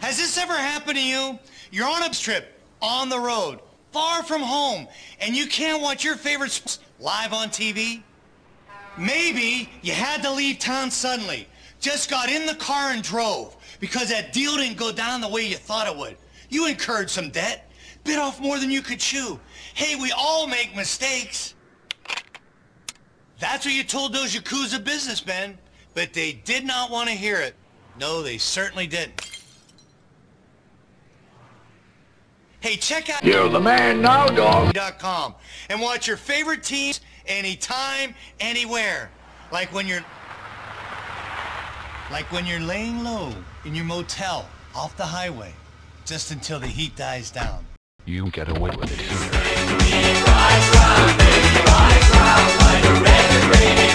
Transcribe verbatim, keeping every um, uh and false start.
Has this ever happened to you? You're on a trip, on the road, far from home, and you can't watch your favorite sports live on T V? Maybe you had to leave town suddenly, just got in the car and drove, because that deal didn't go down the way you thought it would. You incurred some debt, bit off more than you could chew. Hey, we all make mistakes. That's what you told those Yakuza businessmen, but they did not want to hear it. No, they certainly didn't. Hey, check out You're the man now, dog. .com and watch your favorite teams anytime, anywhere. Like when you're like when you're laying low in your motel off the highway, just until the heat dies down. You get away with it. Rise, rise, baby, rise, rise, like a red, red.